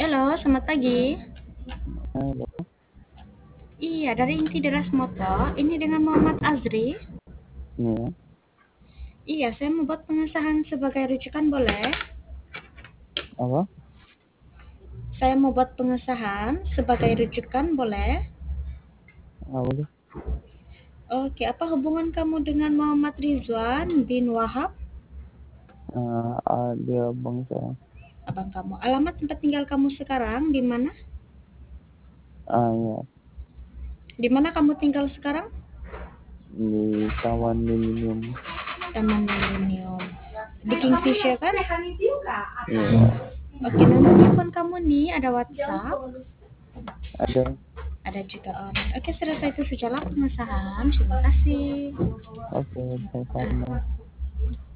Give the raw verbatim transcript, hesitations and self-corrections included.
Halo, selamat pagi. Halo, Iya, dari Inti Deras Moto. Ini dengan Muhammad Azri. iya, Iya, saya membuat pengesahan sebagai rujukan boleh? apa? Saya membuat pengesahan sebagai rujukan boleh? Apa boleh? Oke, apa hubungan kamu dengan Muhammad Rizwan bin Wahab? Eh, ah, dia bangsa, Abang kamu. Alamat tempat tinggal kamu sekarang di mana? ah ya, Di mana kamu tinggal sekarang? di Tawan Milenium, Taman Milenium. Di Kingfisher kan? iya, Oke, nomor telepon kamu nih ada WhatsApp. ada, Ada juga orang. Oke, selesai itu sajalah pengesahan. Terima kasih. oke, sama-sama.